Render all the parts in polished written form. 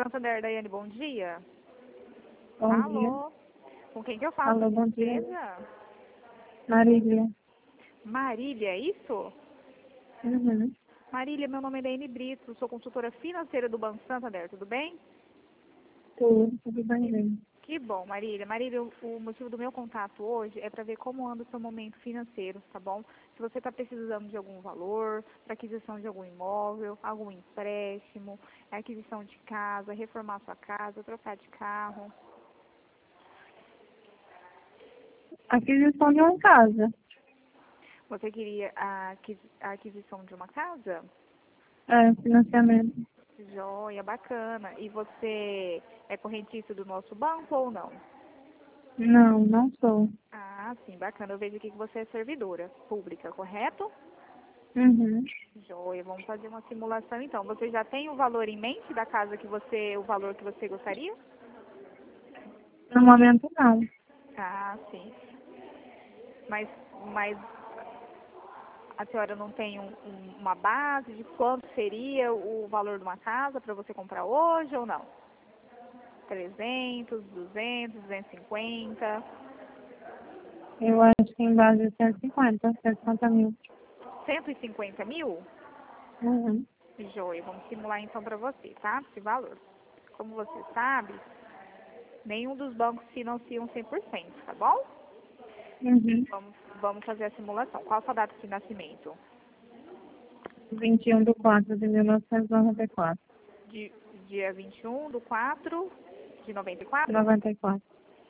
Santander, Daiane, bom dia. Bom Alô? dia. Com quem que eu falo? Alô, bom dia. Beleza? Marília. Marília, é isso? Uhum. Marília, meu nome é Daiane Brito, sou consultora financeira do Banco Santander, tudo bem? Tudo bem. Que bom, Marília. Marília, o motivo do meu contato hoje é para ver como anda o seu momento financeiro, tá bom? Se você está precisando de algum valor, para aquisição de algum imóvel, algum empréstimo, aquisição de casa, reformar sua casa, trocar de carro. Aquisição de uma casa. Você queria a aquisição de uma casa? Financiamento. Joia, bacana. E você é correntista do nosso banco ou não? Não sou. Ah, sim, bacana. Eu vejo aqui que você é servidora pública, correto? Uhum. Joia, vamos fazer uma simulação então. Você já tem o valor em mente da casa o valor que você gostaria? No momento, não. Ah, sim. Mas a senhora não tem uma base de quanto seria o valor de uma casa para você comprar hoje ou não? 300, 200, 250, Eu acho que em base de 150 mil. 150 mil? Uhum. Joia, vamos simular então para você, tá? Esse valor. Como você sabe, nenhum dos bancos financiam 100%, tá bom? Uhum. Vamos fazer a simulação. Qual a sua data de nascimento? 21/4/1994. Dia 21 de 4 de 94? 94.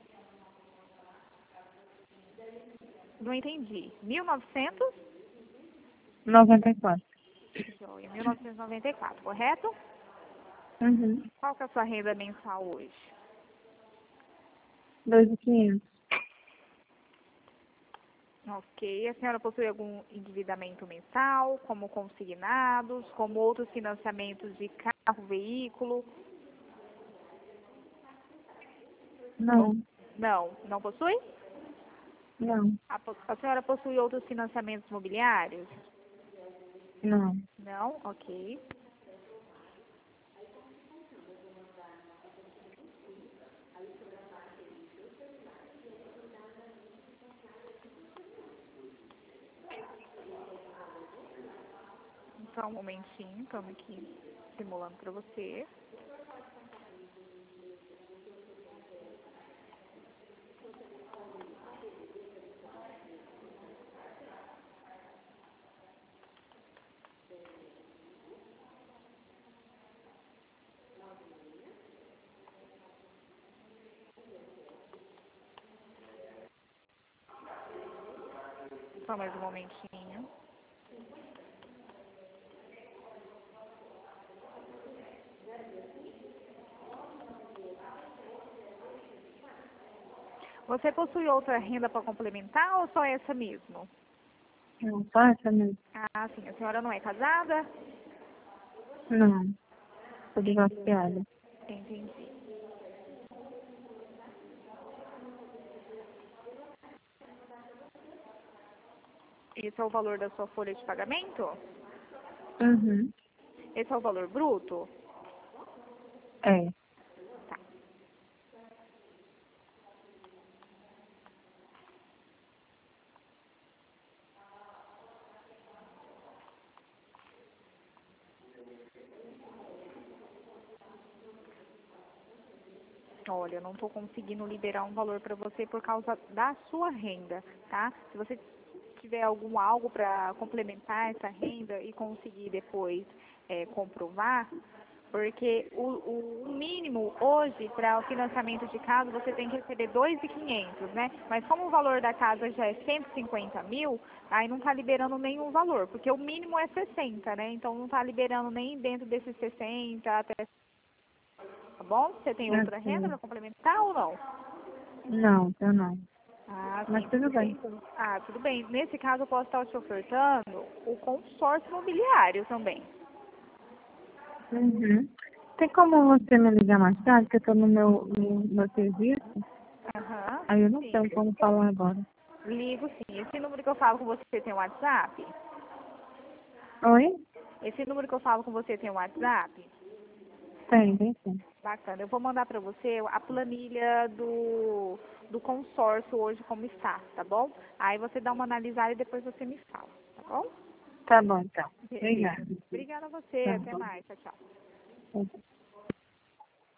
Não entendi. 1900? 94. Joia, 1994, correto? Uhum. Qual que é a sua renda mensal hoje? 2.500. Ok. A senhora possui algum endividamento mensal, como consignados, como outros financiamentos de carro, veículo? Não. Não possui? Não. A senhora possui outros financiamentos imobiliários? Não. Não? Ok. Só um momentinho, estamos aqui simulando para você. Só mais um momentinho. Você possui outra renda para complementar ou só essa mesmo? Não passa mesmo. Ah, sim. A senhora não é casada? Não. Sou divorciada. Entendi. Esse é o valor da sua folha de pagamento? Uhum. Esse é o valor bruto? É. Tá. Olha, eu não estou conseguindo liberar um valor para você por causa da sua renda, tá? Se você tiver algo para complementar essa renda e conseguir depois comprovar, porque o mínimo hoje para o financiamento de casa você tem que receber 2.500, né? Mas como o valor da casa já é 150 mil, aí não está liberando nenhum valor, porque o mínimo é 60, né? Então não está liberando nem dentro desses 60 até, tá bom? Você tem outra renda Assim. para complementar ou não? Não, eu não. Ah, Mas sim, tudo tudo bem. bem. Ah, tudo bem. Nesse caso eu posso estar te ofertando o consórcio imobiliário também. Uhum. Tem como você me ligar mais tarde, que eu tô no meu serviço? Aham, Aí eu não sim. tenho como falar agora. Ligo sim. Esse número que eu falo com você tem WhatsApp? Oi? Esse número que eu falo com você tem WhatsApp? Tem sim. Bacana. Eu vou mandar para você a planilha do consórcio hoje como está, tá bom? Aí você dá uma analisada e depois você me fala, tá bom? Tá bom, então. Beleza. Obrigada. Obrigada a você. Tá Até bom. mais. Tchau, tchau. Tá bom.